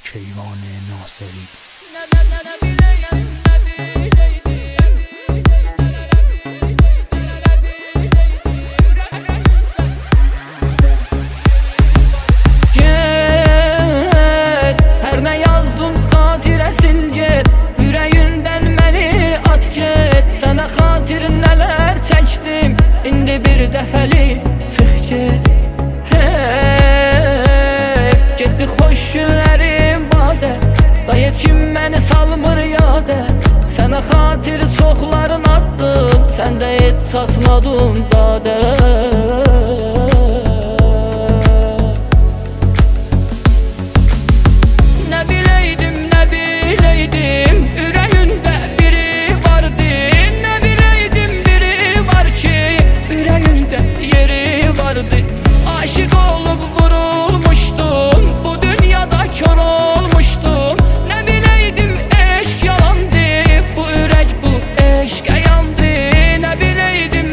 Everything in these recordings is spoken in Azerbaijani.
کیوان ناصری. Her ne yazdım xatirəsin get, ürəyindən məni at get. Sənə xatir nələr çəkdim, indi bir dəfəli çıx get. Getdi xoş günlərim badə, day heç kim məni salmır yadə. Sənə xatir çoxların atdım, sən də heç çatmadın dadə. Aşık olup vurulmuştum, bu dünyada kör olmuştum. Ne bileydim eşk yalandı, bu ürək bu eşqə yandı. Ne bileydim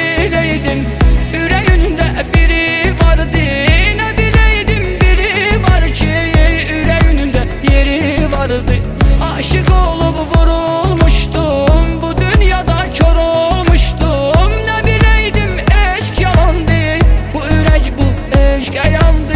ürəyində biri vardı. Ne bileydim biri var ki, ürəyində yeri vardı. Aşık olup vurulmuştum, bu dünyada kör olmuştum. Ne bileydim eşk yalandı, bu ürək bu eşqə yandı.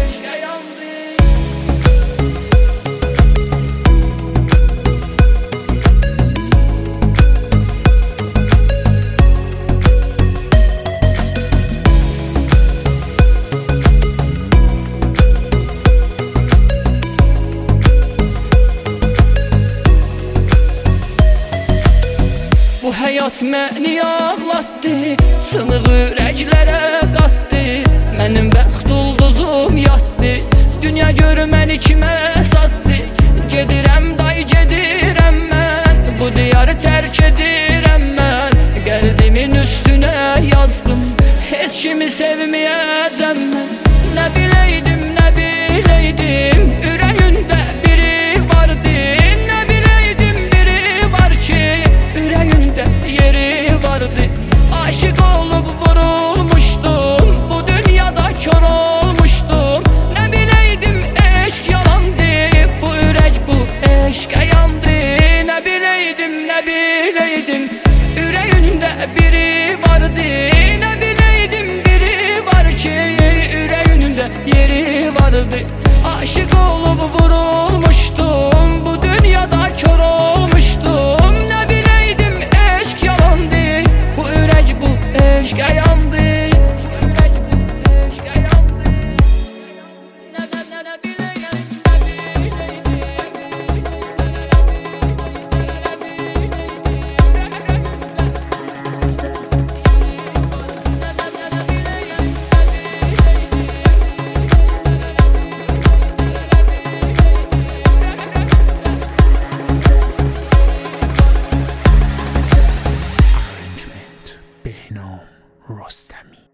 Bu həyat məni ağlatdı, sınıq ürəklərə qatdı. Mənim bəxt ulduzum yatdı, dünya gör məni kimə satdı. Gedirəm day gedirəm mən, bu diyarı tərk edirəm mən. Qəlbimin üstünə yazdım, heç kimi sevməyəcəm mən. Nə bileydim ürəyində biri vardı. Nə bileydim biri var ki, ürəyində yeri vardı. Aşık olup vurulmuştum, bu dünyada kör olmuştum. Ne bileydim eşk yalandı, bu ürək bu eşqə yandı. Ne bileydim ürəyində biri vardı. Ne bileydim biri var ki, ürəyində yeri vardı. Aşık olup vurulmuştum, bu dünyada kör olmuştum. Ne bileydim eşk yalandı, bu ürək bu eşqə yandı. Arrangement بهنام رستمی.